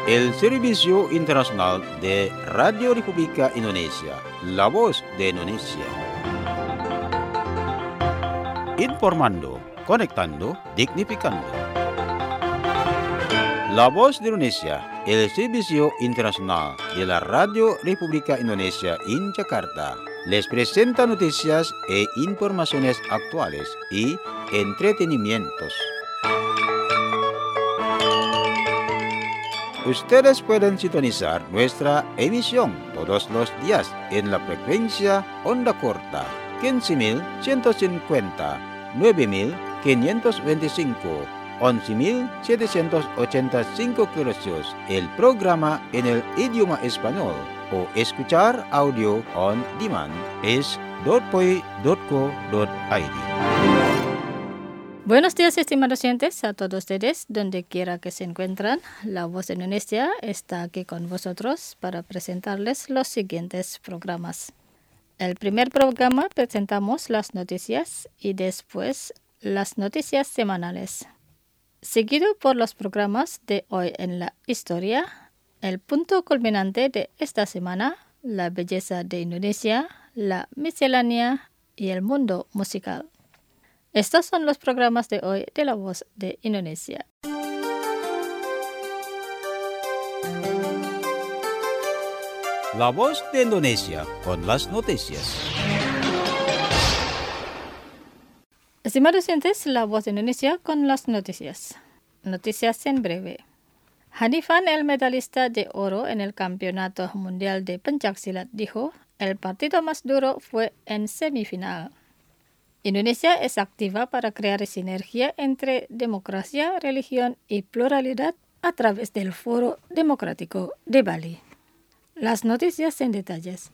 el Servicio Internacional de Radio República Indonesia, la voz de Indonesia. Informando, conectando, dignificando. La voz de Indonesia, el Servicio Internacional de la Radio República Indonesia en Jakarta, les presenta noticias e informaciones actuales y entretenimientos. Ustedes pueden sintonizar nuestra emisión todos los días en la frecuencia onda corta 15.150, 9.525, 11.785 kHz. El programa en el idioma español o escuchar audio on demand es .poi.co.id. Buenos días, estimados oyentes, a todos ustedes, donde quiera que se encuentran. La Voz de Indonesia está aquí con vosotros para presentarles los siguientes programas. El primer programa presentamos las noticias y después las noticias semanales. Seguido por los programas de Hoy en la Historia, el punto culminante de esta semana, la belleza de Indonesia, la miscelánea y el mundo musical. Estos son los programas de hoy de La Voz de Indonesia. La voz de Indonesia con las noticias. Estimados oyentes, La Voz de Indonesia con las noticias. Noticias en breve. Hanifan, el medalista de oro en el Campeonato Mundial de Pencaksilat, dijo, el partido más duro fue en semifinal. Indonesia es activa para crear sinergia entre democracia, religión y pluralidad a través del Foro Democrático de Bali. Las noticias en detalles.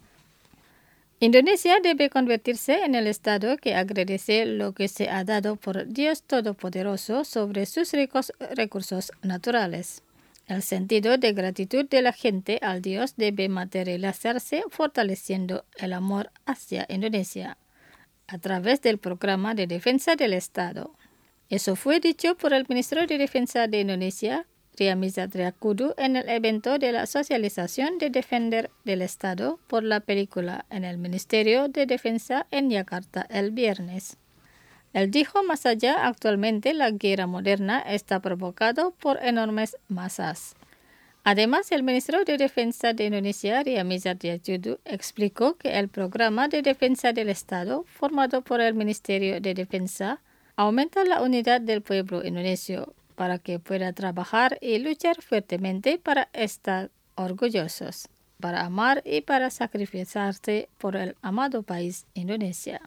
Indonesia debe convertirse en el Estado que agradece lo que se ha dado por Dios Todopoderoso sobre sus ricos recursos naturales. El sentido de gratitud de la gente al Dios debe materializarse fortaleciendo el amor hacia Indonesia a través del Programa de Defensa del Estado. Eso fue dicho por el ministro de Defensa de Indonesia, Riamizat Riyakudu, en el evento de la socialización de Defender del Estado por la película en el Ministerio de Defensa en Yakarta el viernes. Él dijo más allá, actualmente la guerra moderna está provocada por enormes masas. Además, el ministro de Defensa de Indonesia, Riamizat Riyakudu, explicó que el programa de defensa del Estado, formado por el Ministerio de Defensa, aumenta la unidad del pueblo indonesio para que pueda trabajar y luchar fuertemente para estar orgullosos, para amar y para sacrificarse por el amado país Indonesia.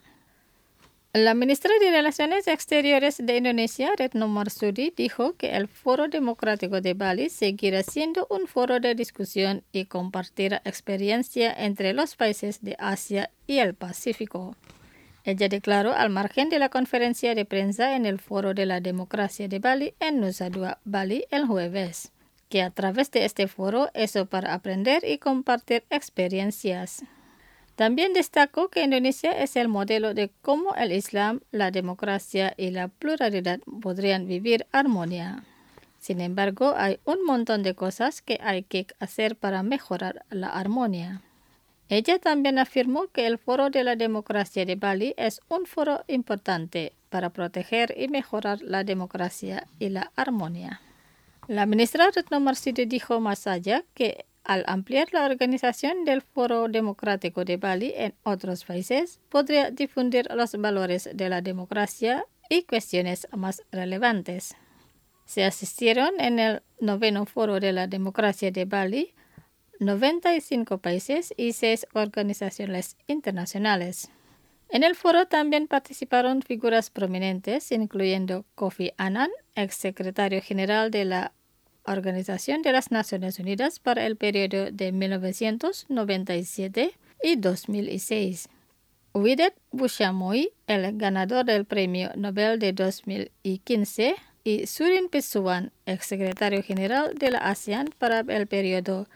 La ministra de Relaciones Exteriores de Indonesia, Retno Marsudi, dijo que el Foro Democrático de Bali seguirá siendo un foro de discusión y compartir experiencia entre los países de Asia y el Pacífico. Ella declaró al margen de la conferencia de prensa en el Foro de la Democracia de Bali en Nusa Dua, Bali, el jueves, que a través de este foro es para aprender y compartir experiencias. También destacó que Indonesia es el modelo de cómo el Islam, la democracia y la pluralidad podrían vivir armonía. Sin embargo, hay un montón de cosas que hay que hacer para mejorar la armonía. Ella también afirmó que el Foro de la Democracia de Bali es un foro importante para proteger y mejorar la democracia y la armonía. La ministra Retno Marsudi dijo más allá que al ampliar la organización del Foro Democrático de Bali en otros países, podría difundir los valores de la democracia y cuestiones más relevantes. Se asistieron en el 9º Foro de la Democracia de Bali 95 países y 6 organizaciones internacionales. En el foro también participaron figuras prominentes, incluyendo Kofi Annan, exsecretario general de la Organización de las Naciones Unidas para el periodo de 1997 y 2006. Widet Bushamoy, el ganador del Premio Nobel de 2015, y Surin Pitsuwan, exsecretario general de la ASEAN para el periodo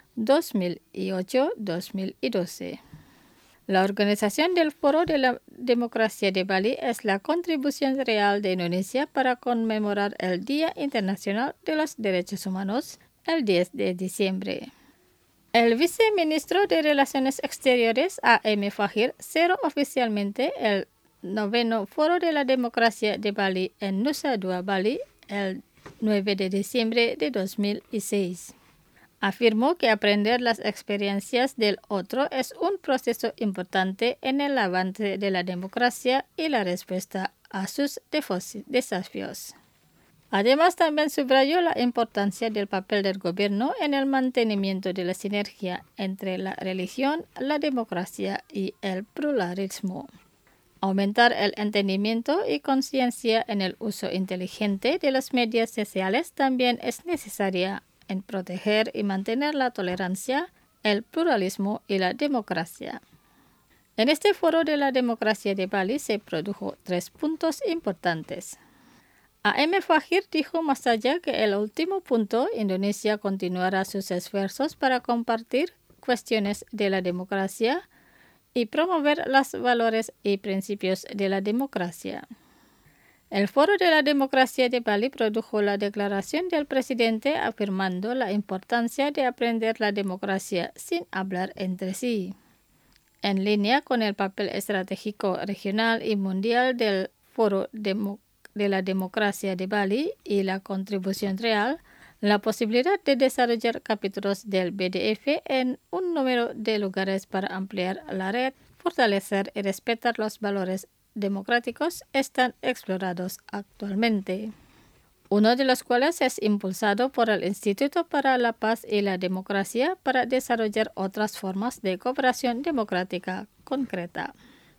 2008-2012. La organización del Foro de la Democracia de Bali es la contribución real de Indonesia para conmemorar el Día Internacional de los Derechos Humanos el 10 de diciembre. El viceministro de Relaciones Exteriores, A.M. Fahir, cerró oficialmente el 9º Foro de la Democracia de Bali en Nusa Dua, Bali, el 9 de diciembre de 2006. Afirmó que aprender las experiencias del otro es un proceso importante en el avance de la democracia y la respuesta a sus desafíos. Además, también subrayó la importancia del papel del gobierno en el mantenimiento de la sinergia entre la religión, la democracia y el pluralismo. Aumentar el entendimiento y conciencia en el uso inteligente de los medios sociales también es necesaria en proteger y mantener la tolerancia, el pluralismo y la democracia. En este foro de la democracia de Bali se produjo 3 puntos importantes. A.M. Fahir dijo más allá que el último punto, Indonesia continuará sus esfuerzos para compartir cuestiones de la democracia y promover los valores y principios de la democracia. El Foro de la Democracia de Bali produjo la declaración del presidente afirmando la importancia de aprender la democracia sin hablar entre sí. En línea con el papel estratégico regional y mundial del Foro de la Democracia de Bali y la contribución real, la posibilidad de desarrollar capítulos del BDF en un número de lugares para ampliar la red, fortalecer y respetar los valores democráticos están explorados actualmente, uno de los cuales es impulsado por el Instituto para la Paz y la Democracia para desarrollar otras formas de cooperación democrática concreta.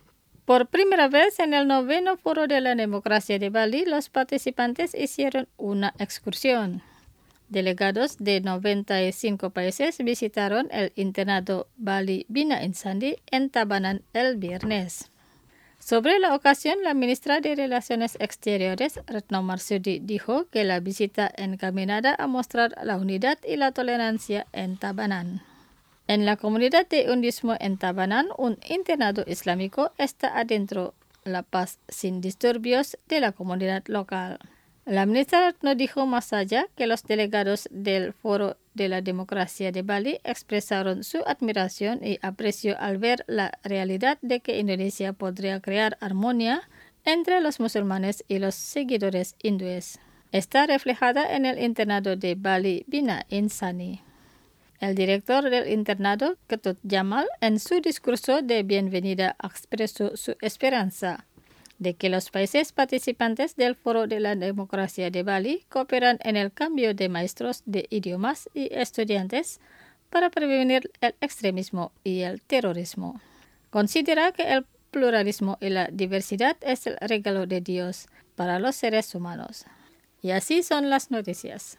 Por primera vez en el 9º Foro de la Democracia de Bali, los participantes hicieron una excursión. Delegados de 95 países visitaron el internado Bali Bina Insani en Tabanan el viernes. Sobre la ocasión, la ministra de Relaciones Exteriores, Retno Marsudi, dijo que la visita encaminada a mostrar la unidad y la tolerancia en Tabanan. En la comunidad de Undismo en Tabanan, un internado islámico está adentro la paz sin disturbios de la comunidad local. La ministra Retno dijo más allá que los delegados del Foro de la Democracia de Bali expresaron su admiración y aprecio al ver la realidad de que Indonesia podría crear armonía entre los musulmanes y los seguidores hindúes. Está reflejada en el internado de Bali Bina Insani. El director del internado, Ketut Jamal, en su discurso de bienvenida expresó su esperanza de que los países participantes del Foro de la Democracia de Bali cooperan en el cambio de maestros de idiomas y estudiantes para prevenir el extremismo y el terrorismo. Considera que el pluralismo y la diversidad es el regalo de Dios para los seres humanos. Y así son las noticias.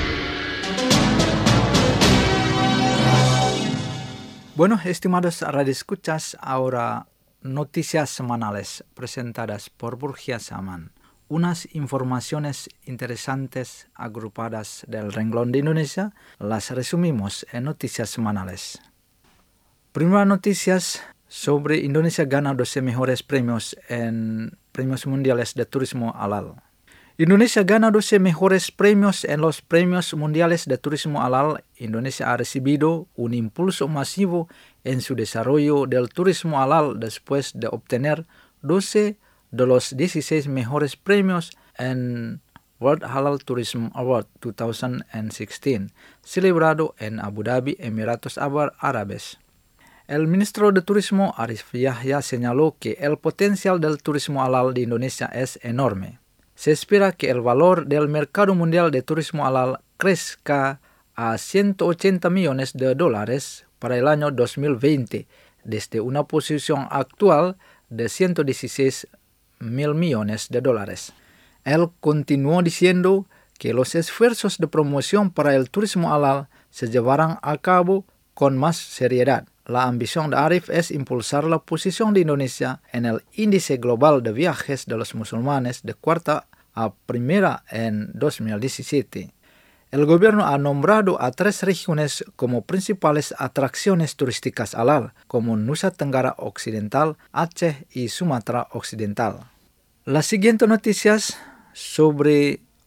Bueno, estimados radioescuchas, ahora noticias semanales presentadas por Burgia Saman. Unas informaciones interesantes agrupadas del renglón de Indonesia las resumimos en noticias semanales. Primera noticias sobre Indonesia gana 12 mejores premios en Premios Mundiales de Turismo Halal. Indonesia gana 12 mejores premios en los Premios Mundiales de Turismo Halal. Indonesia ha recibido un impulso masivo en su desarrollo del turismo halal después de obtener 12 de los 16 mejores premios en World Halal Tourism Award 2016, celebrado en Abu Dhabi, Emiratos Árabes. El ministro de Turismo Arif Yahya señaló que el potencial del turismo halal de Indonesia es enorme. Se espera que el valor del mercado mundial de turismo halal crezca a $180 millones para el año 2020, desde una posición actual de $116 mil millones. Él continuó diciendo que los esfuerzos de promoción para el turismo halal se llevarán a cabo con más seriedad. La ambición de Arif es impulsar la posición de Indonesia en el índice global de viajes de los musulmanes de cuarta a primera en 2017. El gobierno ha nombrado a 3 regiones como principales atracciones turísticas halal, como Nusa Tenggara Occidental, Aceh y Sumatra Occidental. Las siguientes noticias sobre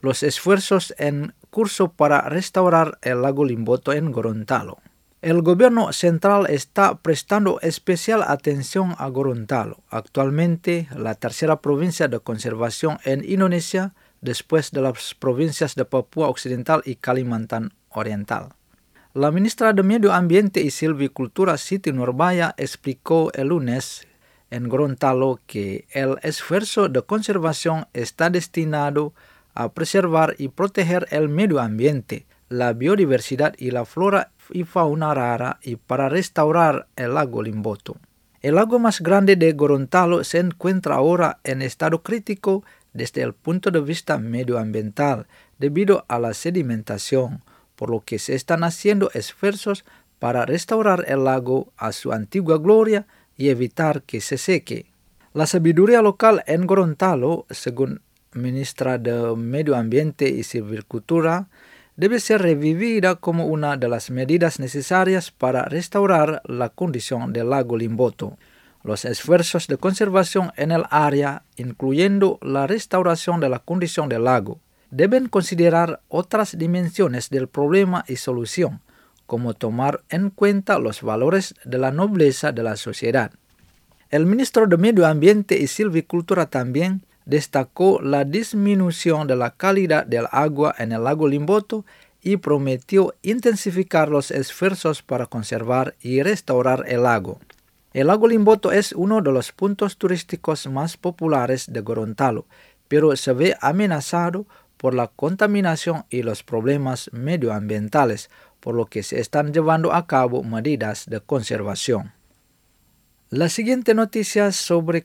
los esfuerzos en curso para restaurar el lago Limboto en Gorontalo. El gobierno central está prestando especial atención a Gorontalo, actualmente la tercera provincia de conservación en Indonesia después de las provincias de Papua Occidental y Kalimantan Oriental. La ministra de Medio Ambiente y Silvicultura Siti Nurbaya explicó el lunes en Gorontalo que el esfuerzo de conservación está destinado a preservar y proteger el medio ambiente, la biodiversidad y la flora y fauna rara y para restaurar el lago Limboto. El lago más grande de Gorontalo se encuentra ahora en estado crítico desde el punto de vista medioambiental debido a la sedimentación, por lo que se están haciendo esfuerzos para restaurar el lago a su antigua gloria y evitar que se seque. La sabiduría local en Gorontalo, según ministra de Medio Ambiente y Silvicultura, debe ser revivida como una de las medidas necesarias para restaurar la condición del lago Limboto. Los esfuerzos de conservación en el área, incluyendo la restauración de la condición del lago, deben considerar otras dimensiones del problema y solución, como tomar en cuenta los valores de la nobleza de la sociedad. El ministro de Medio Ambiente y Silvicultura también destacó la disminución de la calidad del agua en el lago Limboto y prometió intensificar los esfuerzos para conservar y restaurar el lago. El lago Limboto es uno de los puntos turísticos más populares de Gorontalo, pero se ve amenazado por la contaminación y los problemas medioambientales, por lo que se están llevando a cabo medidas de conservación. La siguiente noticia sobre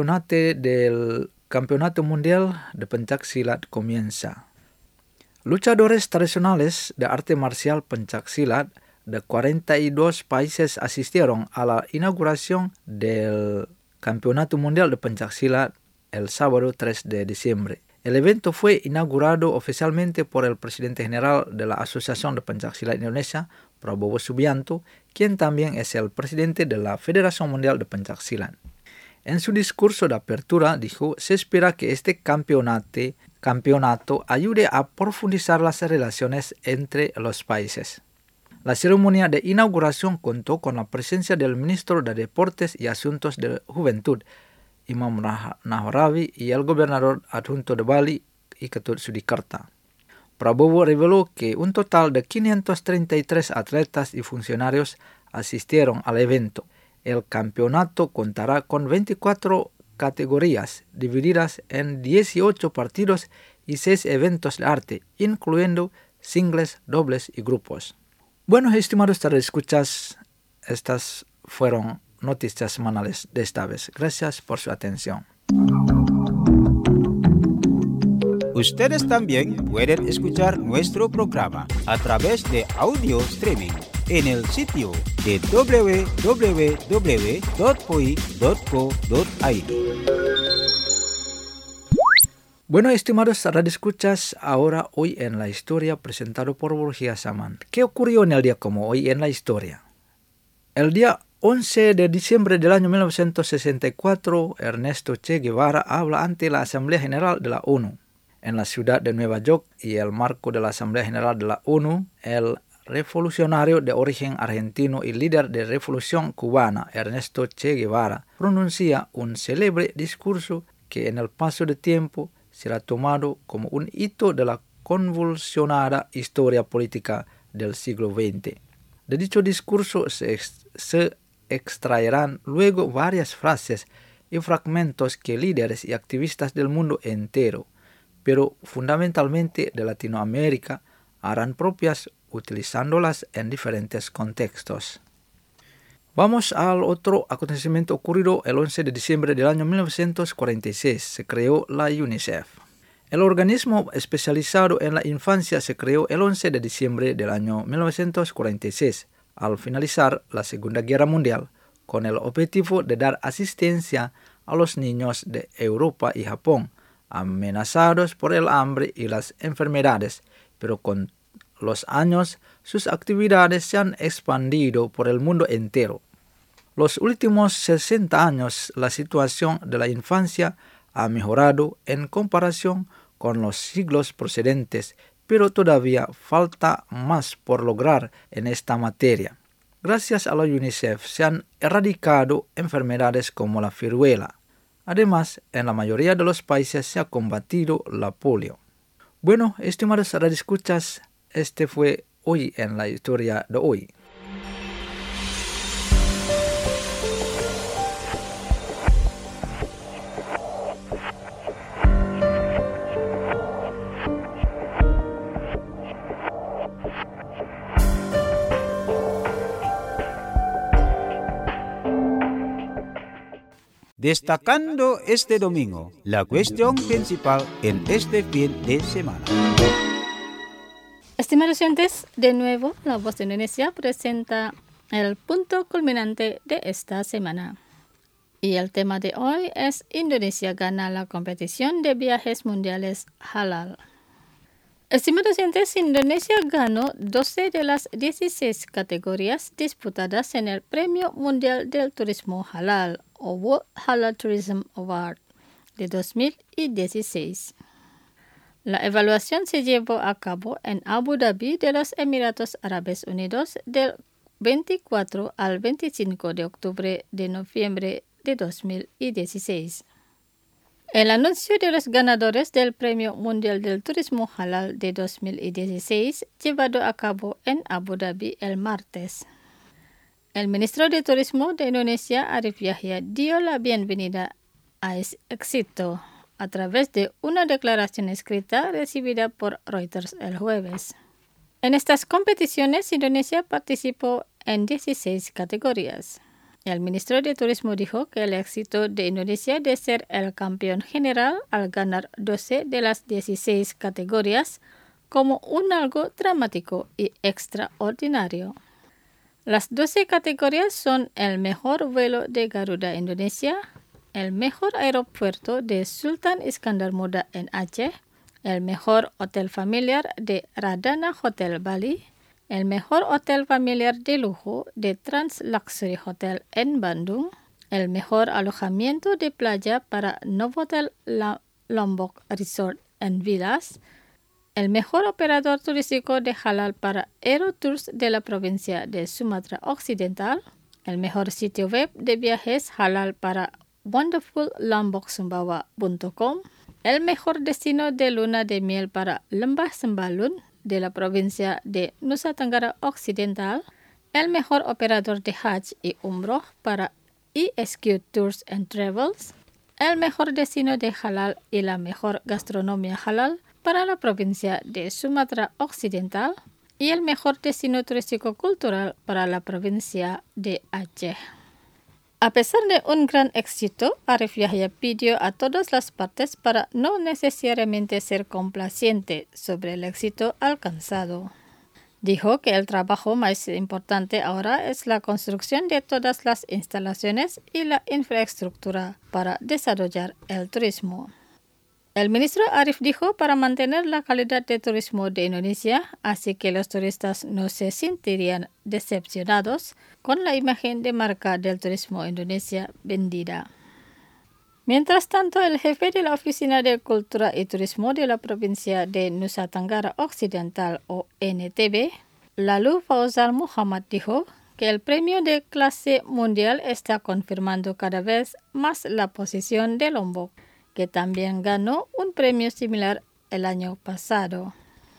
Campeonato Mundial de Pencaksilat comienza. Luchadores tradicionales de arte marcial pencaksilat de 42 países asistieron a la inauguración del Campeonato Mundial de Pencaksilat el sábado 3 de diciembre. El evento fue inaugurado oficialmente por el presidente general de la Asociación de Pencaksilat Indonesia, Prabowo Subianto, quien también es el presidente de la Federación Mundial de Pencaksilat. En su discurso de apertura dijo, se espera que este campeonato ayude a profundizar las relaciones entre los países. La ceremonia de inauguración contó con la presencia del ministro de Deportes y Asuntos de Juventud, Imam Nahrawi, y el gobernador adjunto de Bali, Ketut Sudikarta. Prabowo reveló que un total de 533 atletas y funcionarios asistieron al evento. El campeonato contará con 24 categorías divididas en 18 partidos y 6 eventos de arte, incluyendo singles, dobles y grupos. Bueno, estimados escuchas, estas fueron noticias semanales de esta vez. Gracias por su atención. Ustedes también pueden escuchar nuestro programa a través de audio streaming en el sitio de www.poi.co.id. Bueno, estimados radioescuchas, ahora hoy en la historia presentado por Borgia Saman. ¿Qué ocurrió en el día como hoy en la historia? El día 11 de diciembre del año 1964, Ernesto Che Guevara habla ante la Asamblea General de la ONU. En la ciudad de Nueva York y el marco de la Asamblea General de la ONU, el revolucionario de origen argentino y líder de revolución cubana, Ernesto Che Guevara, pronuncia un célebre discurso que en el paso del tiempo será tomado como un hito de la convulsionada historia política del siglo XX. De dicho discurso se extraerán luego varias frases y fragmentos que líderes y activistas del mundo entero, pero fundamentalmente de Latinoamérica, harán propias utilizándolas en diferentes contextos. Vamos al otro acontecimiento ocurrido el 11 de diciembre del año 1946. Se creó la UNICEF. El organismo especializado en la infancia se creó el 11 de diciembre del año 1946, al finalizar la Segunda Guerra Mundial, con el objetivo de dar asistencia a los niños de Europa y Japón, amenazados por el hambre y las enfermedades, pero con los años sus actividades se han expandido por el mundo entero. Los últimos 60 años la situación de la infancia ha mejorado en comparación con los siglos precedentes, pero todavía falta más por lograr en esta materia. Gracias a la UNICEF se han erradicado enfermedades como la viruela. Además, en la mayoría de los países se ha combatido la polio. Bueno, estimados radioescuchas, este fue Hoy en la Historia de hoy. Destacando este domingo la cuestión principal en este fin de semana. Estimados oyentes, de nuevo La Voz de Indonesia presenta el punto culminante de esta semana. Y el tema de hoy es Indonesia gana la competición de viajes mundiales halal. Estimados oyentes, Indonesia ganó 12 de las 16 categorías disputadas en el Premio Mundial del Turismo Halal o World Halal Tourism Award de 2016. La evaluación se llevó a cabo en Abu Dhabi de los Emiratos Árabes Unidos del 24 al 25 de octubre de noviembre de 2016. El anuncio de los ganadores del Premio Mundial del Turismo Halal de 2016, llevado a cabo en Abu Dhabi el martes. El ministro de Turismo de Indonesia, Arif Yahya, dio la bienvenida a ese éxito a través de una declaración escrita recibida por Reuters el jueves. En estas competiciones, Indonesia participó en 16 categorías. El ministro de Turismo dijo que el éxito de Indonesia de ser el campeón general al ganar 12 de las 16 categorías como un algo dramático y extraordinario. Las 12 categorías son el mejor vuelo de Garuda Indonesia, el mejor aeropuerto de Sultan Iskandar Muda en Aceh, el mejor hotel familiar de Radana Hotel Bali, el mejor hotel familiar de lujo de Trans Luxury Hotel en Bandung, el mejor alojamiento de playa para Novotel Lombok Resort and Villas, el mejor operador turístico de halal para Aerotours de la provincia de Sumatra Occidental, el mejor sitio web de viajes halal para wonderfullombok.com, el mejor destino de luna de miel para Lembah Sembalun de la provincia de Nusa Tenggara Occidental, el mejor operador de Hajj y Umroh para ESQ Tours and Travels, el mejor destino de halal y la mejor gastronomía halal para la provincia de Sumatra Occidental y el mejor destino turístico cultural para la provincia de Aceh. A pesar de un gran éxito, Arif Yahya pidió a todas las partes para no necesariamente ser complaciente sobre el éxito alcanzado. Dijo que el trabajo más importante ahora es la construcción de todas las instalaciones y la infraestructura para desarrollar el turismo. El ministro Arif dijo para mantener la calidad de turismo de Indonesia, así que los turistas no se sentirían decepcionados con la imagen de marca del turismo Indonesia vendida. Mientras tanto, el jefe de la Oficina de Cultura y Turismo de la provincia de Nusa Tenggara Occidental o NTB, Lalu Fauzal Muhammad dijo que el premio de clase mundial está confirmando cada vez más la posición de Lombok, que también ganó un premio similar el año pasado.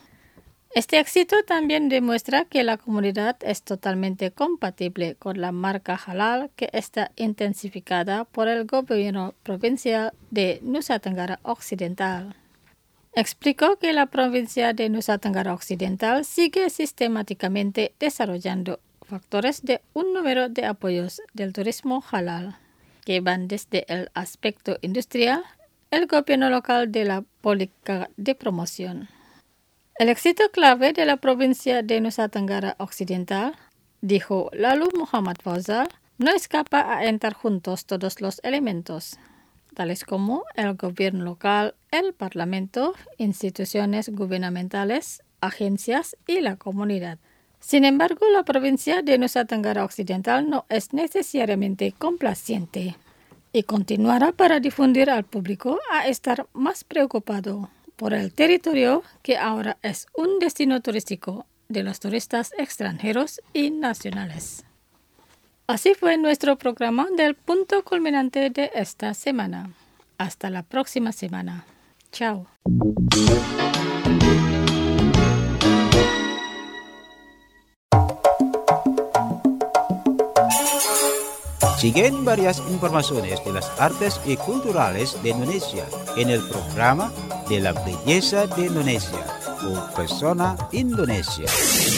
Este éxito también demuestra que la comunidad es totalmente compatible con la marca halal que está intensificada por el gobierno provincial de Nusa Tenggara Occidental. Explicó que la provincia de Nusa Tenggara Occidental sigue sistemáticamente desarrollando factores de un número de apoyos del turismo halal, que van desde el aspecto industrial, el gobierno local de la política de promoción. El éxito clave de la provincia de Nusa Tenggara Occidental, dijo Lalu Muhammad Fauzal, no escapa a entrar juntos todos los elementos, tales como el gobierno local, el parlamento, instituciones gubernamentales, agencias y la comunidad. Sin embargo, la provincia de Nusa Tenggara Occidental no es necesariamente complaciente y continuará para difundir al público a estar más preocupado por el territorio que ahora es un destino turístico de los turistas extranjeros y nacionales. Así fue nuestro programa del punto culminante de esta semana. Hasta la próxima semana. Chao. Siguen varias informaciones de las artes y culturales de Indonesia en el programa de la belleza de Indonesia o Persona Indonesia.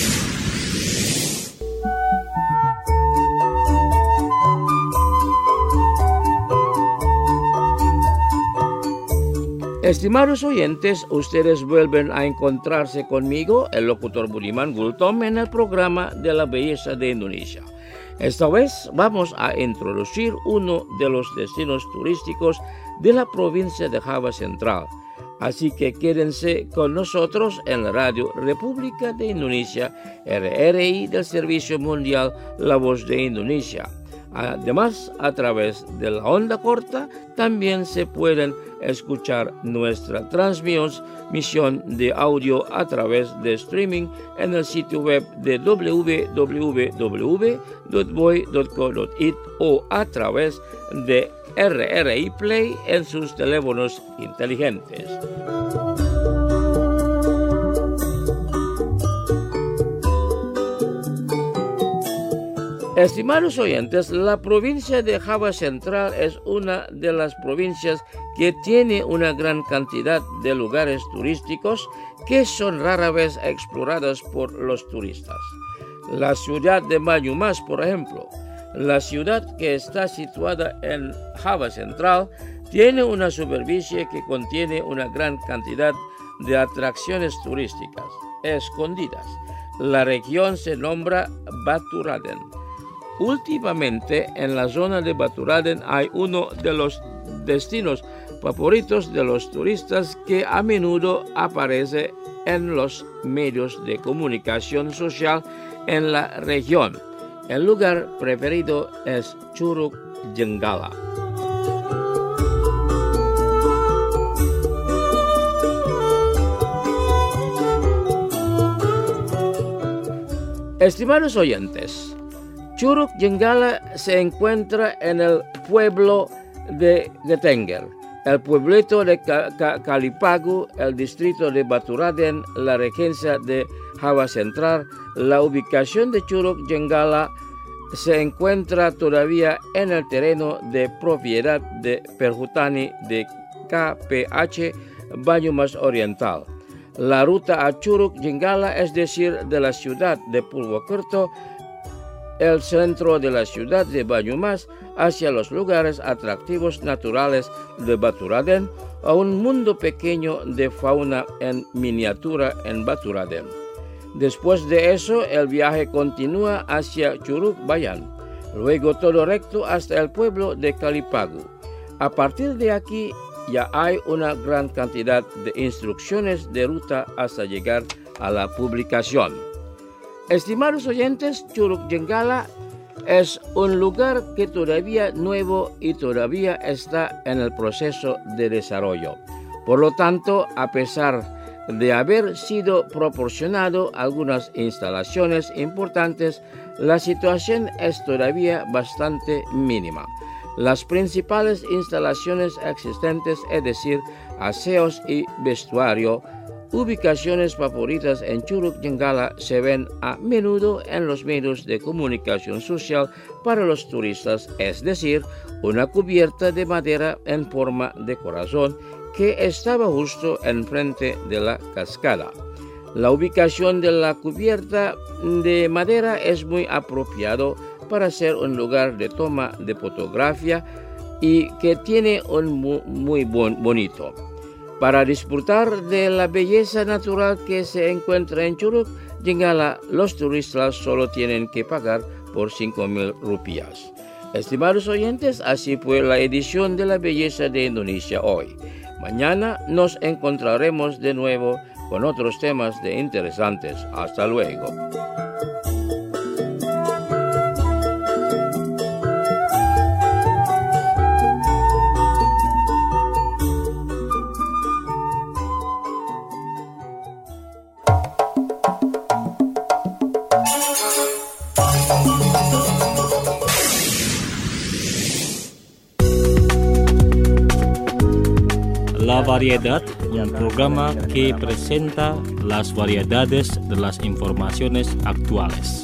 Estimados oyentes, ustedes vuelven a encontrarse conmigo, el locutor Budiman Gultom, en el programa de la belleza de Indonesia. Esta vez vamos a introducir uno de los destinos turísticos de la provincia de Java Central. Así que quédense con nosotros en la Radio República de Indonesia, RRI del Servicio Mundial La Voz de Indonesia. Además, a través de la onda corta también se pueden escuchar nuestra transmisión de audio a través de streaming en el sitio web de www.voy.co.it o a través de RRI Play en sus teléfonos inteligentes. Estimados oyentes, la provincia de Java Central es una de las provincias que tiene una gran cantidad de lugares turísticos que son rara vez explorados por los turistas. La ciudad de Banyumas, por ejemplo, la ciudad que está situada en Java Central, tiene una superficie que contiene una gran cantidad de atracciones turísticas escondidas. La región se nombra Baturaden. Últimamente, en la zona de Baturaden hay uno de los destinos favoritos de los turistas que a menudo aparece en los medios de comunicación social en la región. El lugar preferido es Curug Jenggala. Estimados oyentes, Curug Jenggala se encuentra en el pueblo de Getenger, el pueblito de Kalipagu, el distrito de Baturaden, la regencia de Java Central. La ubicación de Curug Jenggala se encuentra todavía en el terreno de propiedad de Perhutani de KPH Banyumas Oriental. La ruta a Curug Jenggala, es decir, de la ciudad de Purwokerto, el centro de la ciudad de Banyumas, hacia los lugares atractivos naturales de Baturaden, a un mundo pequeño de fauna en miniatura en Baturaden. Después de eso, el viaje continúa hacia Curug Bayan, luego todo recto hasta el pueblo de Kalipagu. A partir de aquí ya hay una gran cantidad de instrucciones de ruta hasta llegar a la publicación. Estimados oyentes, Curug Jenggala es un lugar que todavía nuevo y todavía está en el proceso de desarrollo. Por lo tanto, a pesar de haber sido proporcionado algunas instalaciones importantes, la situación es todavía bastante mínima. Las principales instalaciones existentes, es decir, aseos y vestuario, ubicaciones favoritas en Curug Jenggala, se ven a menudo en los medios de comunicación social para los turistas, es decir, una cubierta de madera en forma de corazón que estaba justo enfrente de la cascada. La ubicación de la cubierta de madera es muy apropiado para ser un lugar de toma de fotografía y que tiene un muy bonito. Para disfrutar de la belleza natural que se encuentra en Curug Jenggala, los turistas solo tienen que pagar por 5.000 rupias. Estimados oyentes, así fue la edición de la belleza de Indonesia hoy. Mañana nos encontraremos de nuevo con otros temas interesantes. Hasta luego. La Variedad, un programa que presenta las variedades de las informaciones actuales.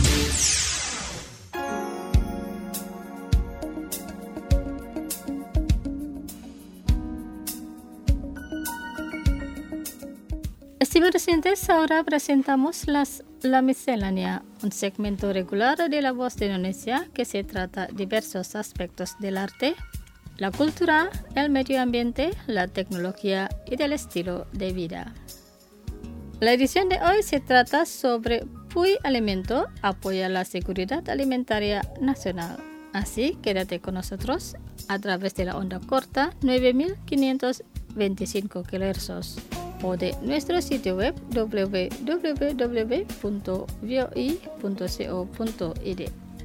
Estimados oyentes, ahora presentamos la miscelánea, un segmento regular de La Voz de Indonesia que se trata de diversos aspectos del arte, la cultura, el medio ambiente, la tecnología y del estilo de vida. La edición de hoy se trata sobre PUI Alimento, apoya la seguridad alimentaria nacional. Así, quédate con nosotros a través de la onda corta 9525 kHz o de nuestro sitio web www.voi.co.id.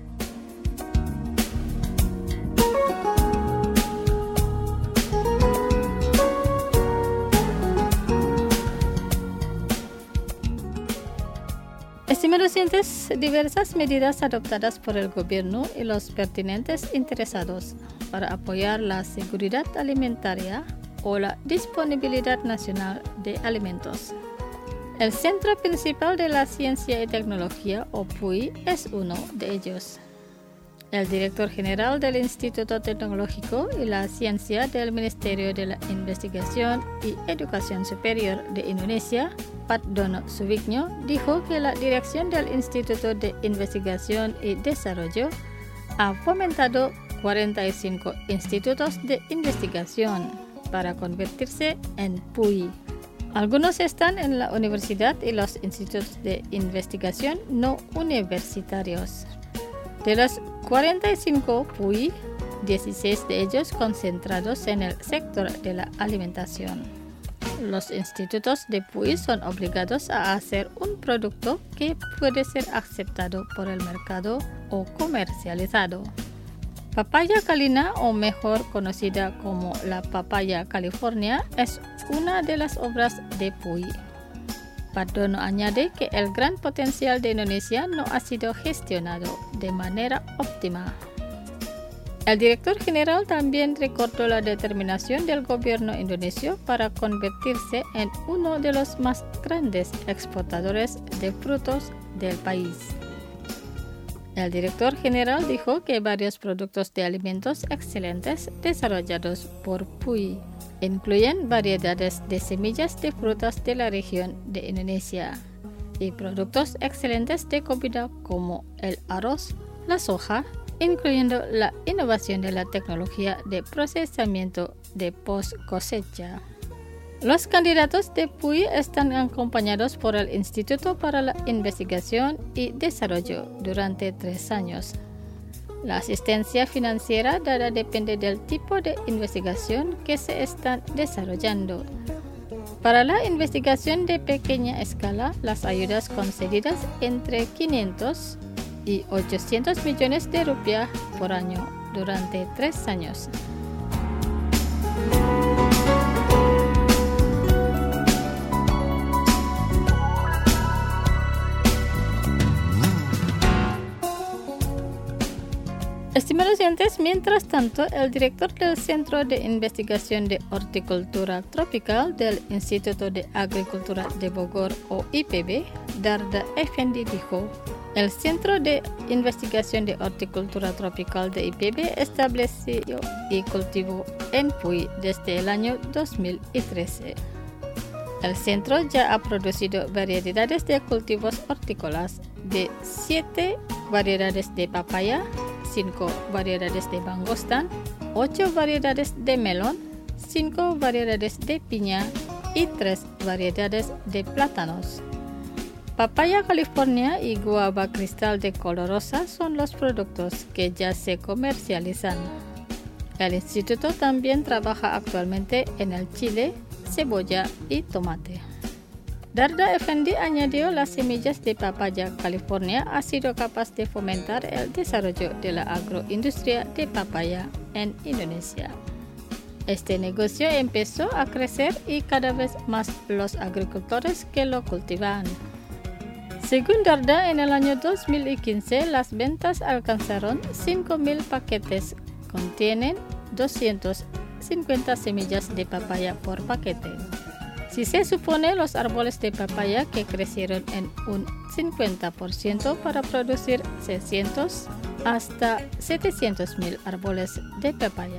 Estimados oyentes, diversas medidas adoptadas por el gobierno y los pertinentes interesados para apoyar la seguridad alimentaria o la disponibilidad nacional de alimentos. El Centro Principal de la Ciencia y Tecnología, o PUI, es uno de ellos. El director general del Instituto Tecnológico y la Ciencia del Ministerio de la Investigación y Educación Superior de Indonesia, Patdono Suwigno, dijo que la dirección del Instituto de Investigación y Desarrollo ha fomentado 45 institutos de investigación para convertirse en PUI. Algunos están en la universidad y los institutos de investigación no universitarios. De los 45 PUI, 16 de ellos concentrados en el sector de la alimentación. Los institutos de PUI son obligados a hacer un producto que puede ser aceptado por el mercado o comercializado. Papaya Calina, o mejor conocida como la papaya California, es una de las obras de PUI. Patdono añade que el gran potencial de Indonesia no ha sido gestionado de manera óptima. El director general también recordó la determinación del gobierno indonesio para convertirse en uno de los más grandes exportadores de frutos del país. El director general dijo que varios productos de alimentos excelentes desarrollados por PUI incluyen variedades de semillas de frutas de la región de Indonesia y productos excelentes de comida como el arroz, la soja, incluyendo la innovación de la tecnología de procesamiento de post cosecha. Los candidatos de PUI están acompañados por el Instituto para la Investigación y Desarrollo durante 3 años. La asistencia financiera dada depende del tipo de investigación que se están desarrollando. Para la investigación de pequeña escala, las ayudas concedidas entre 500 y 800 millones de rupiah por año durante 3 años. Estimados oyentes, mientras tanto, el director del Centro de Investigación de Horticultura Tropical del Instituto de Agricultura de Bogor, o IPB, Darda Effendi, dijo: el Centro de Investigación de Horticultura Tropical de IPB estableció y cultivó en PUI desde el año 2013. El centro ya ha producido variedades de cultivos hortícolas de 7 variedades de papaya, 5 variedades de mangostan, 8 variedades de melón, 5 variedades de piña y 3 variedades de plátanos. Papaya California y guava cristal de color rosa son los productos que ya se comercializan. El instituto también trabaja actualmente en el chile, cebolla y tomate. Darda Effendi añadió las semillas de papaya California ha sido capaz de fomentar el desarrollo de la agroindustria de papaya en Indonesia. Este negocio empezó a crecer y cada vez más los agricultores que lo cultivan. Según Darda, en el año 2015 las ventas alcanzaron 5.000 paquetes, contienen 250 50 semillas de papaya por paquete. Si se supone los árboles de papaya que crecieron en un 50% para producir 600 hasta 700,000 árboles de papaya.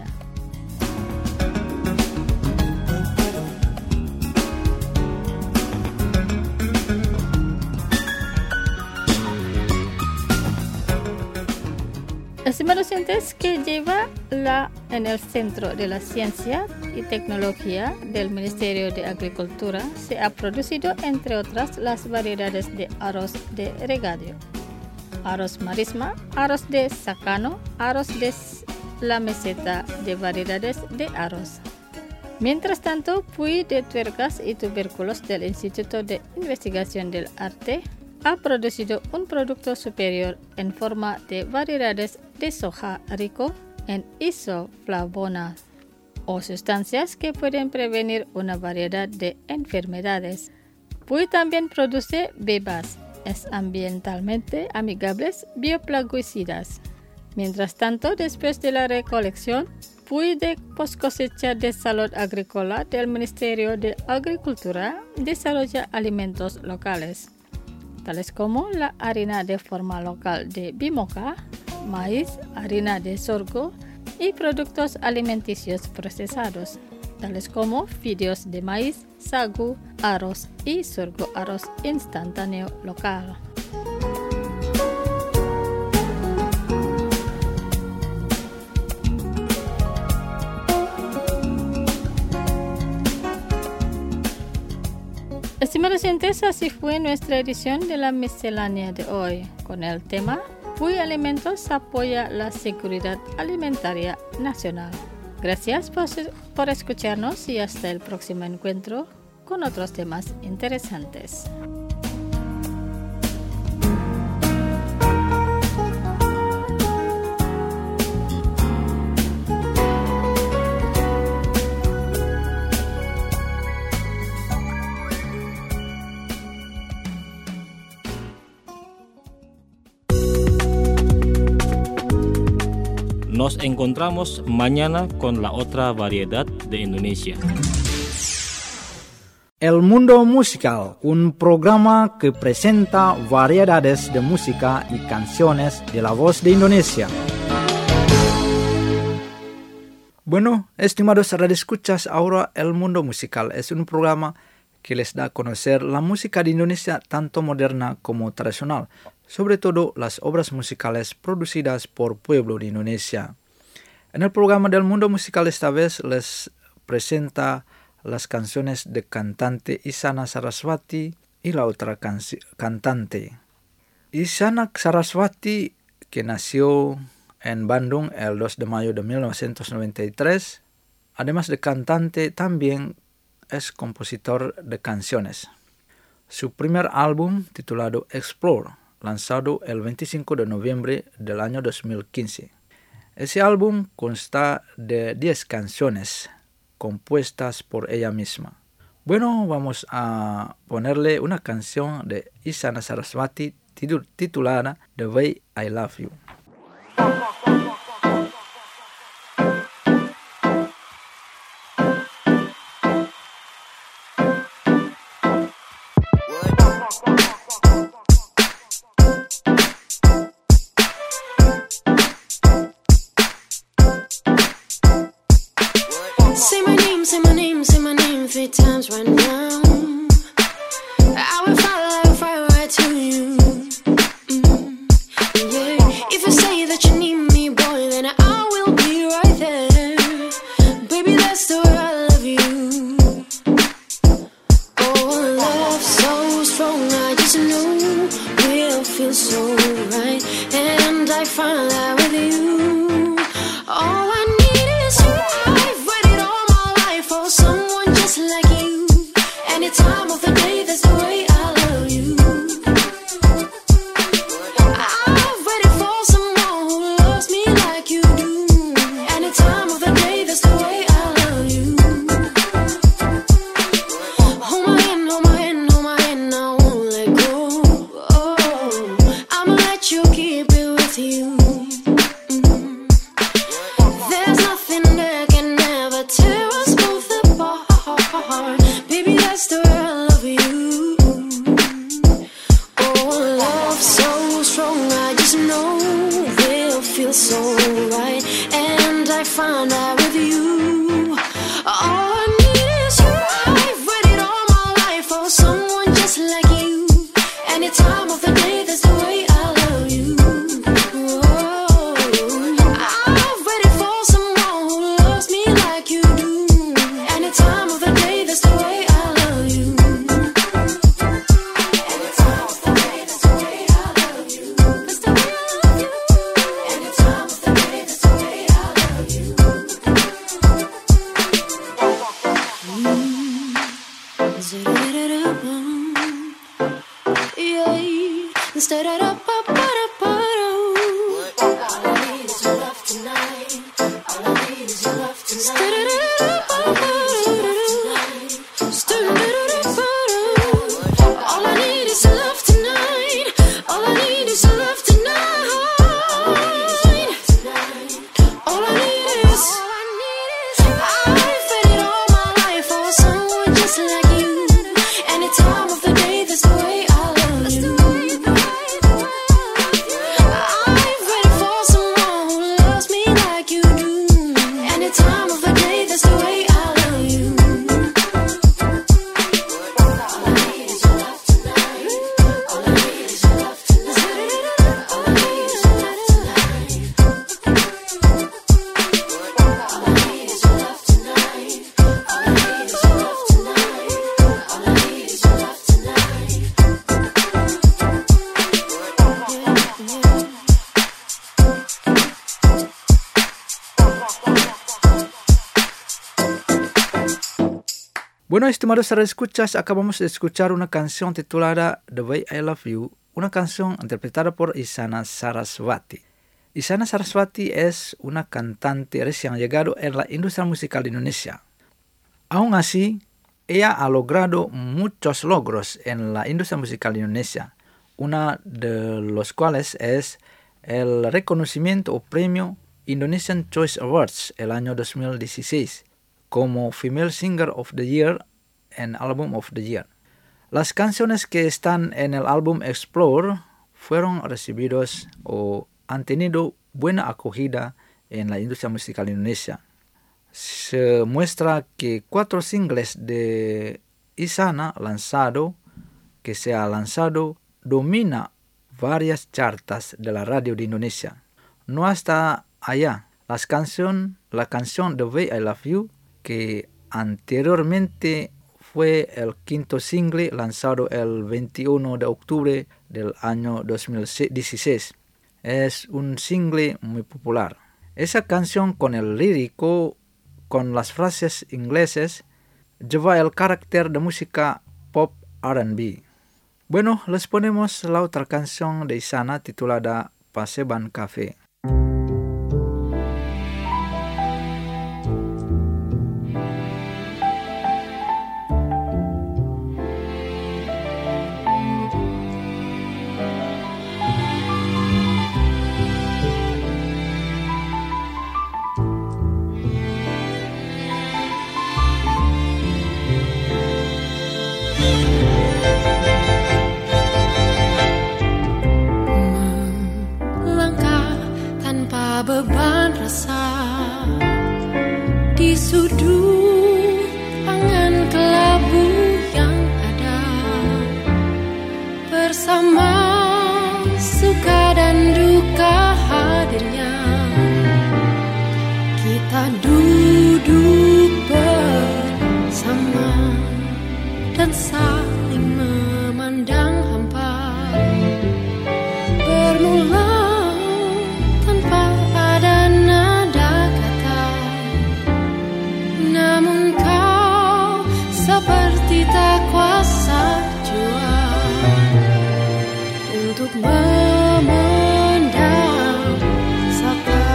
Estimados oyentes, que lleva en el Centro de la Ciencia y Tecnología del Ministerio de Agricultura, se ha producido, entre otras, las variedades de arroz de regadío, arroz marisma, arroz de secano, arroz de la meseta de variedades de arroz. Mientras tanto, Puy de Tuercas y Tubérculos del Instituto de Investigación del Arte ha producido un producto superior en forma de variedades de soja rico en isoflavonas o sustancias que pueden prevenir una variedad de enfermedades. Puy también produce bebas, ambientalmente amigables bioplaguicidas. Mientras tanto, después de la recolección, Puy de Poscosecha de Salud Agrícola del Ministerio de Agricultura desarrolla alimentos locales, tales como la harina de forma local de bimoca, maíz, harina de sorgo y productos alimenticios procesados, tales como fideos de maíz, sagu, arroz y sorgo arroz instantáneo local. Estimados oyentes, así fue nuestra edición de la miscelánea de hoy, con el tema Puy Alimentos apoya la seguridad alimentaria nacional. Gracias por escucharnos y hasta el próximo encuentro con otros temas interesantes. Nos encontramos mañana con la otra variedad de Indonesia. El Mundo Musical, un programa que presenta variedades de música y canciones de la voz de Indonesia. Bueno, estimados radioescuchas, ahora El Mundo Musical es un programa que les da a conocer la música de Indonesia tanto moderna como tradicional, sobre todo las obras musicales producidas por pueblo de Indonesia. En el programa del Mundo Musical esta vez les presenta las canciones de cantante Isyana Saraswati y la otra cantante. Isyana Saraswati, que nació en Bandung el 2 de mayo de 1993, además de cantante, también es compositor de canciones. Su primer álbum, titulado Explore, lanzado el 25 de noviembre del año 2015. Ese álbum consta de 10 canciones compuestas por ella misma. Bueno, vamos a ponerle una canción de Isyana Saraswati titulada The Way I Love You. Say my name 3 times right now. I will fly right to you. Yeah. If you say that you need me, boy, then I will be right there. Baby, that's the way I love you. Oh, love so strong, I just know we'll feel so right. And I find that with you. All I need is you. I've waited all my life for someone just like you. Any time of the day, that's the way I love you. I've waited for someone who loves me like you do. Any time of the day, that's the way I love you. Hold my hand, hold my hand, hold my hand, I won't let go. Oh, I'ma let you keep it with you. There's nothing that can ever take Bueno, estimados radioescuchas, acabamos de escuchar una canción titulada The Way I Love You, una canción interpretada por Isyana Sarasvati. Isyana Sarasvati es una cantante recién llegada en la industria musical de Indonesia. Aún así, ella ha logrado muchos logros en la industria musical de Indonesia, una de los cuales es el reconocimiento o premio Indonesian Choice Awards el año 2016. Como Female Singer of the Year and Album of the Year. Las canciones que están en el álbum Explore fueron recibidos o han tenido buena acogida en la industria musical de Indonesia. Se muestra que 4 singles de Isyana que se ha lanzado domina varias chartas de la radio de Indonesia. No hasta allá, la canción The Way I Love You, que anteriormente fue el 5º single lanzado el 21 de octubre del año 2016. Es un single muy popular. Esa canción con el lírico, con las frases inglesas, lleva el carácter de música pop R&B. Bueno, les ponemos la otra canción de Isyana titulada Paseban Cafe. Beban rasa di sudut angan kelabu yang ada, bersama suka dan duka hadirnya kita duduk bersama dan saling memandang hampa. Bermula seperti tak kuasa jua untuk memendam sapa.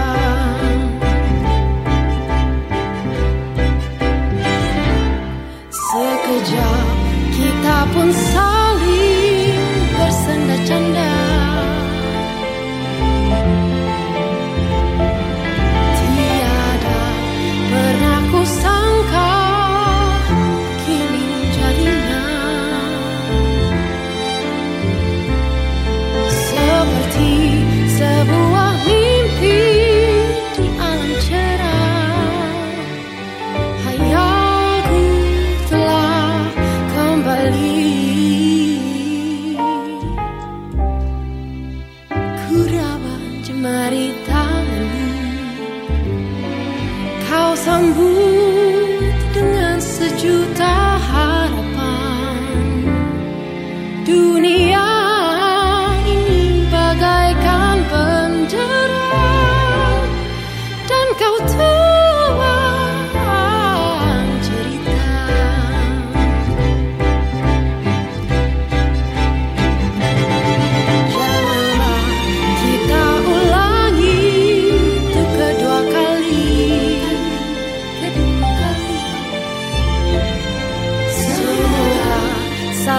Sekejap kita pun saling bersenda-canda. Tiada pernah kusangka sebuah mimpi di alam cerah, hayalku telah kembali.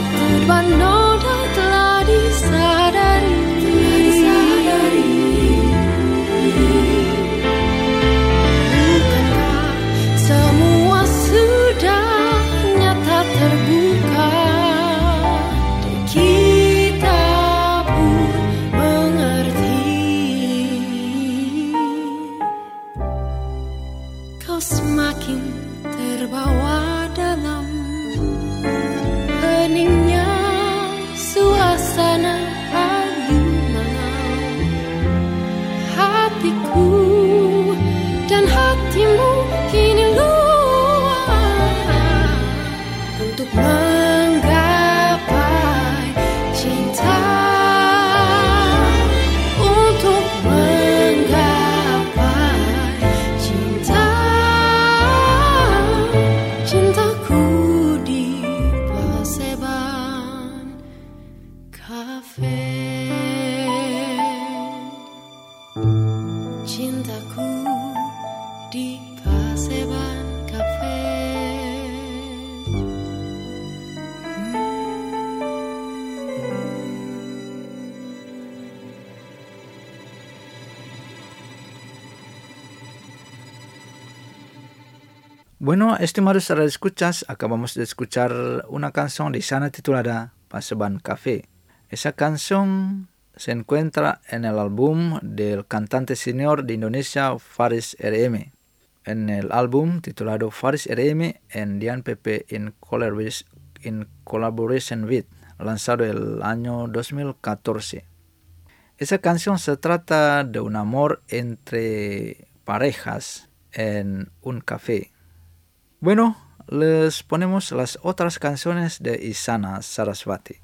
satu dua noda telah disadari. Bukankah semua sudah nyata terbuka, dan kita pun mengerti. Kau semakin terbawa dalam heningnya suasana ayu malam. Hatiku dan hatimu kini luar untuk menggapai cinta, untuk menggapai cinta. Cintaku di Paseban Cafe. Cintaku di Paseban Cafe. Bueno, estimados radioescuchas, acabamos de escuchar una canción de Sana titulada Paseban Cafe. Esa canción se encuentra en el álbum del cantante senior de Indonesia, Faris RM. En el álbum titulado Faris RM and Dian Pepe in Collaboration with, lanzado el año 2014. Esa canción se trata de un amor entre parejas en un café. Bueno, les ponemos las otras canciones de Isyana Sarasvati.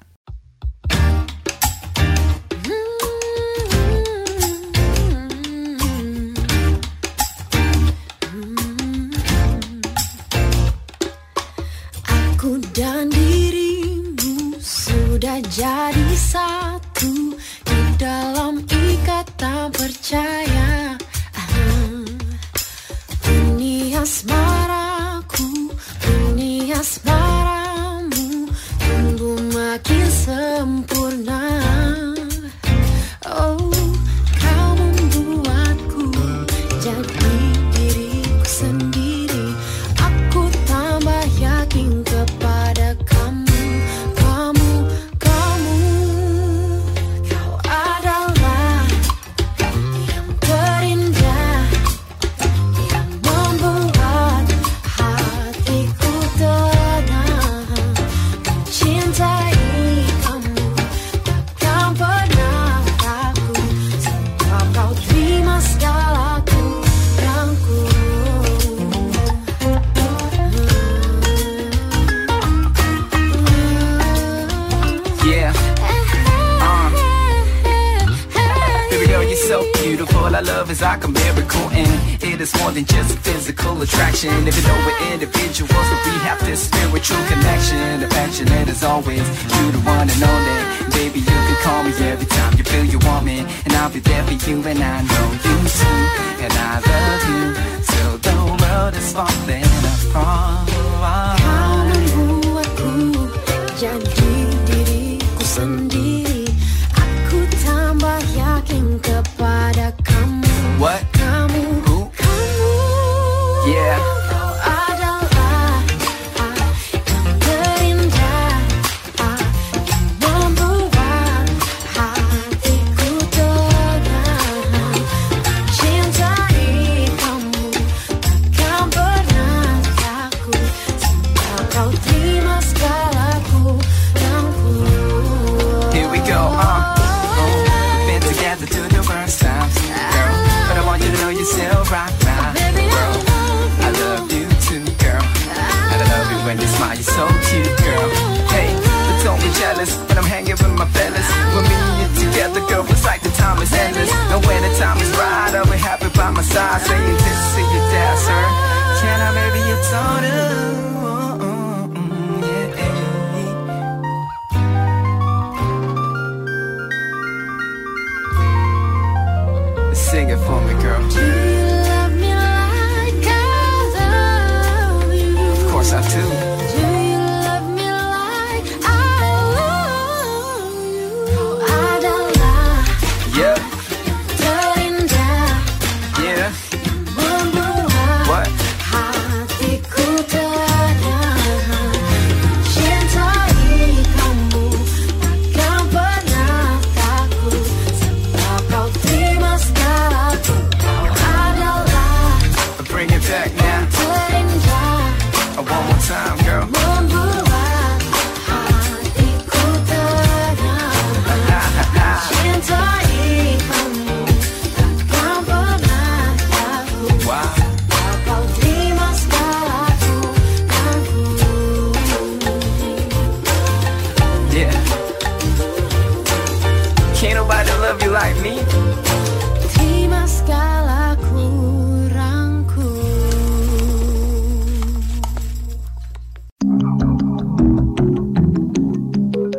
Aku dan dirimu sudah jadi satu di dalam ikatan percaya. Ini asmaraku, ini asmaramu, tumbuh makin sempurna. Oh, kau membuatku jadi diriku sendiri. Aku tambah yakin kepada kamu, kamu, kamu. Kau adalah yang terindah, yang membuat hatiku tenang. Mencintai kamu takkan pernah takut, sebab kau terima segala kurangku. Yeah, baby girl, you're so beautiful. Our love is like a miracle, and it is more than just physical attraction. Even though we're individuals, but we have this spiritual connection. Affectionate as always, you're the one and only. Baby, you can call me every time you feel you want me, and I'll be there for you, and I know you too. And I love you till the world is falling apart. Kau membuatku jadi diriku sendiri. Aku tambah yakin kepada kamu. What? Kamu, Who? kamu. Yeah. Kau adalah yang terindah, yang membuat hatiku tenang. Mencintai kamu takkan pernah takut, sebab kau terima segala kurangku. Here we go, we've been together through the worst times, girl. But I want you to know you're still right now, Baby, girl. I love you too, girl. And I love you when you smile, you're so cute, girl. Hey, but don't be jealous when I'm hanging with my fellas. When me and you together, girl, it's like the time is endless. And when the time is right, I'll be happy by my side, saying this to your dad, sir. Can I marry your daughter? Sing it for me, girl. do you love me like I love you? Of course I do. Do you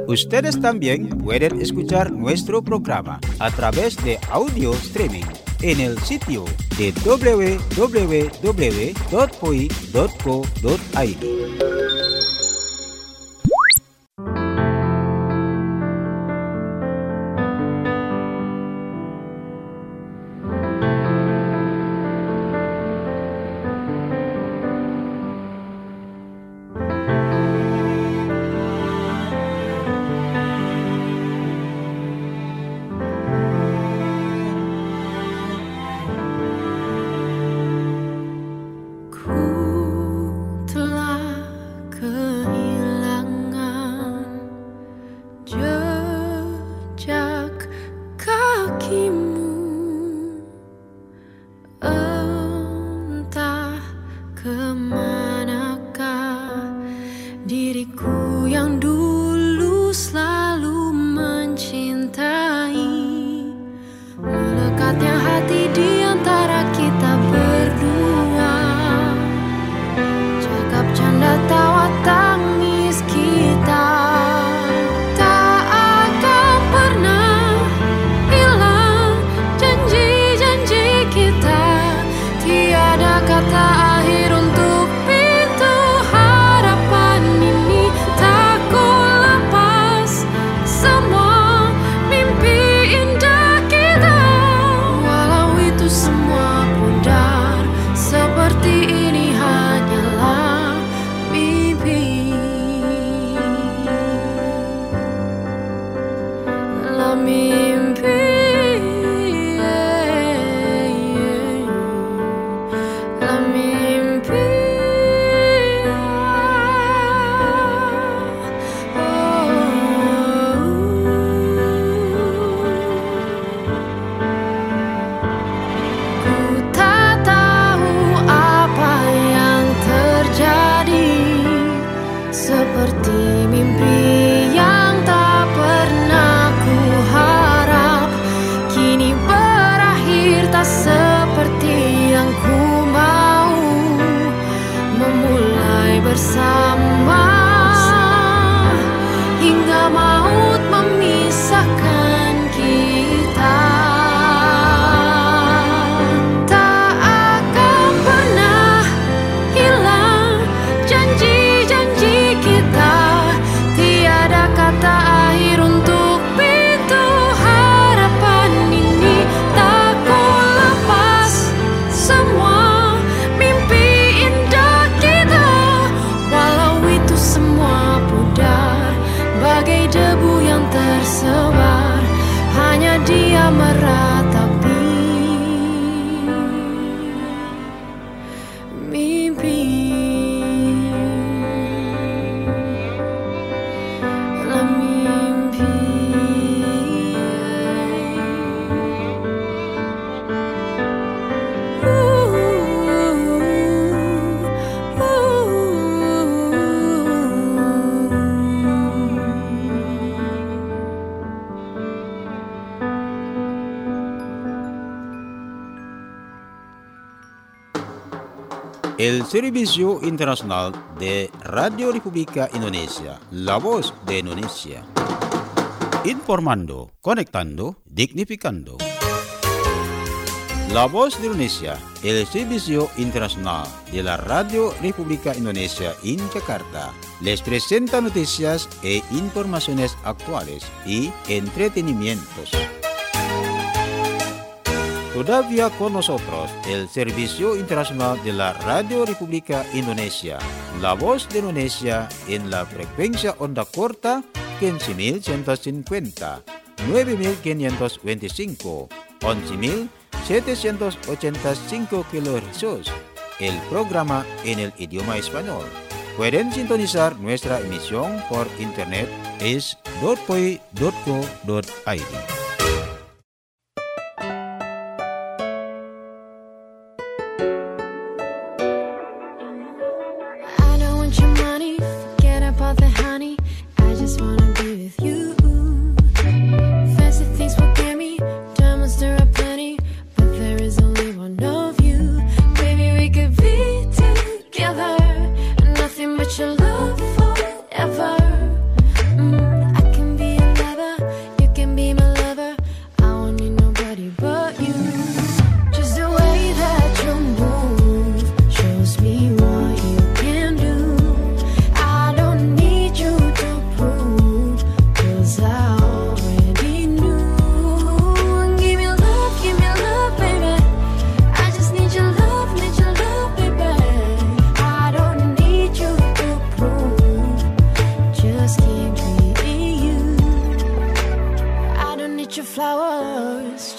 Ustedes también pueden escuchar nuestro programa a través de audio streaming en el sitio de www.poi.co.id. El Servicio Internacional de Radio República Indonesia, la voz de Indonesia. Informando, conectando, dignificando. La voz de Indonesia, el Servicio Internacional de la Radio República Indonesia en Jakarta, les presenta noticias e informaciones actuales y entretenimientos. Todavía con nosotros el Servicio Internacional de la Radio República Indonesia, la voz de Indonesia en la frecuencia onda corta 15.150, 9.525, 11.785 kHz. El programa en el idioma español. Pueden sintonizar nuestra emisión por internet es .poi.co.id. Your love forever. I can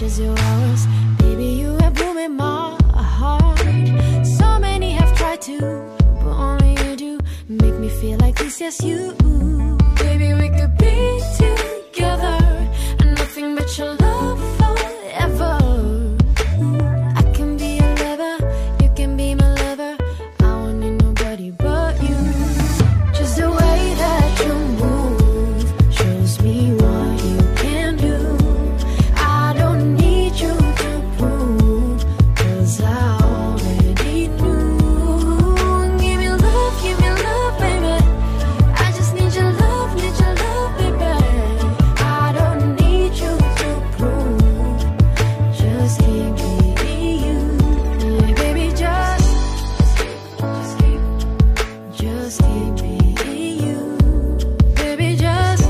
just your hours. Baby, you have blooming my heart. So many have tried to, but only you do make me feel like this, yes you. Baby, we could be together and nothing but your love forever. I can be your lover, you can be my lover. I won't need nobody but you. Just the way that you move shows me what you can do. I don't need you to prove, 'cause I already knew. Give me love, baby. I just need your love, baby. I don't need you to prove, just keep being you. Yeah, baby, just keep being you. Baby, just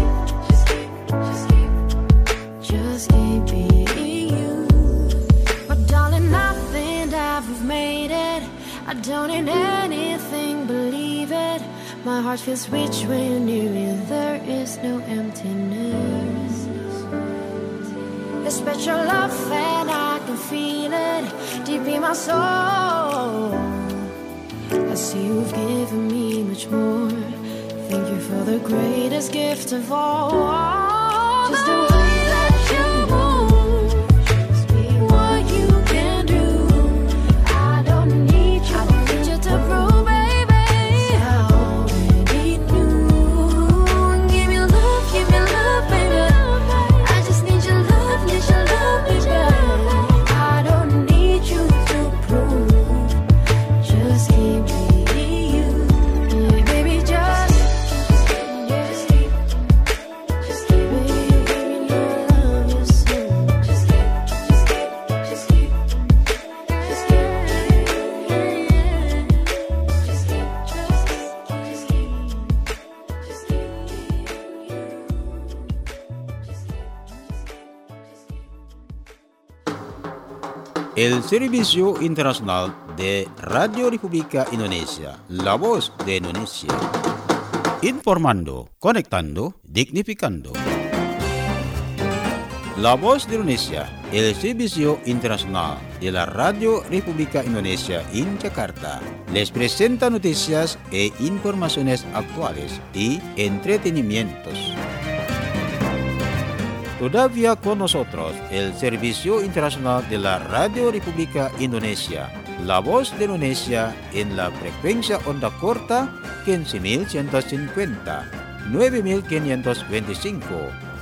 keep being you. But darling, I think that we've made it. I don't need anything, believe it. My heart feels rich when you're near me. There is no emptiness. It's special love and I can feel it deep in my soul. I see you've given me much more. Thank you for the greatest gift of all. Just the way that you move shows me what you can do. I don't need you to prove, baby. I already knew. Give me love, baby. I just need your love, baby. I don't need you to prove, just keep being you. Yeah, baby, just keep baby, I love you so. Just keep El Servicio Internacional de Radio República Indonesia, la voz de Indonesia. Informando, conectando, dignificando. La voz de Indonesia, el Servicio Internacional de la Radio República Indonesia en Jakarta, les presenta noticias e informaciones actuales y entretenimientos. Todavía con nosotros el Servicio Internacional de la Radio República Indonesia, la voz de Indonesia en la frecuencia onda corta 15.150, 9.525,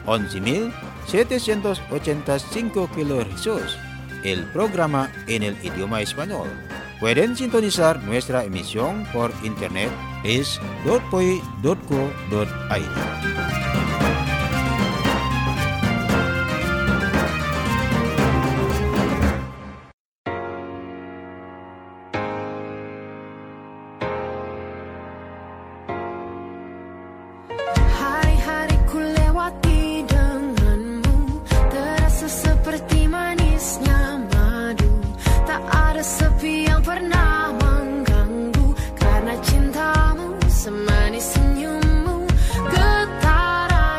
11.785 kHz. El programa en el idioma español. Pueden sintonizar nuestra emisión por internet es.poi.co.id. Karena cintamu semanis senyummu, getaran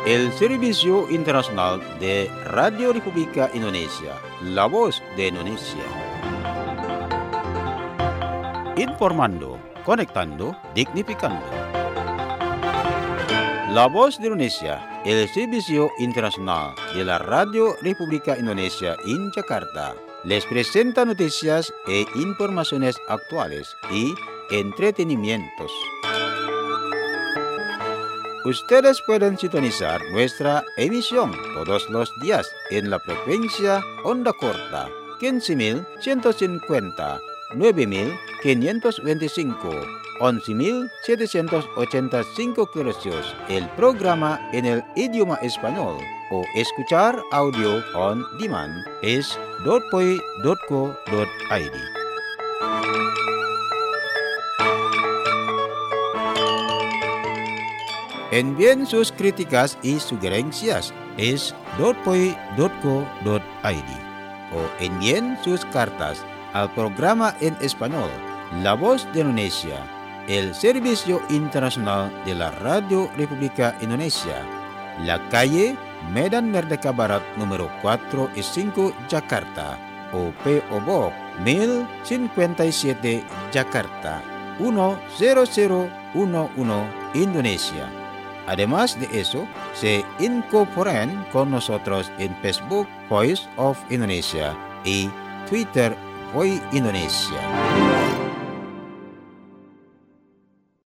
el Servicio Internacional de Radio República Indonesia, la voz de Indonesia. Informando, conectando, dignificando. La voz de Indonesia, el Servicio Internacional de la Radio República Indonesia en Jakarta, les presenta noticias e informaciones actuales y entretenimientos. Ustedes pueden sintonizar nuestra emisión todos los días en la frecuencia onda corta 15.150, 9.525, 11.785 kHz. El programa en el idioma español o escuchar audio on demand es .poi.co.id. Envíen sus críticas y sugerencias es .poi.co.id o envíen sus cartas al programa en español La Voz de Indonesia, el Servicio Internacional de la Radio República Indonesia, la calle Medan Merdeka Barat número 4 y 5 Jakarta o P.O. Box 1057 Jakarta 10011 Indonesia. Además de eso, se incorporan con nosotros en Facebook Voice of Indonesia y Twitter Voice Indonesia.